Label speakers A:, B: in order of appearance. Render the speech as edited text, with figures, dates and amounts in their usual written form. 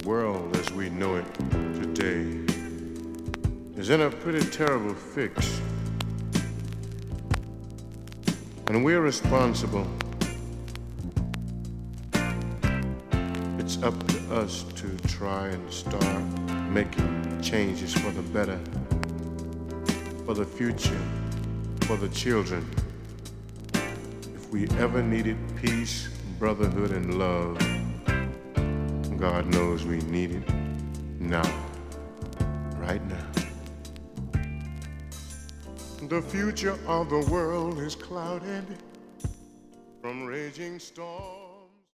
A: The world as we know it today is in a pretty terrible fix. And we're responsible. It's up to us to try and start making changes for the better, for the future, for the children. If we ever needed peace, brotherhood, and love, God knows we need it now, right now. The future of the world is clouded from raging storms.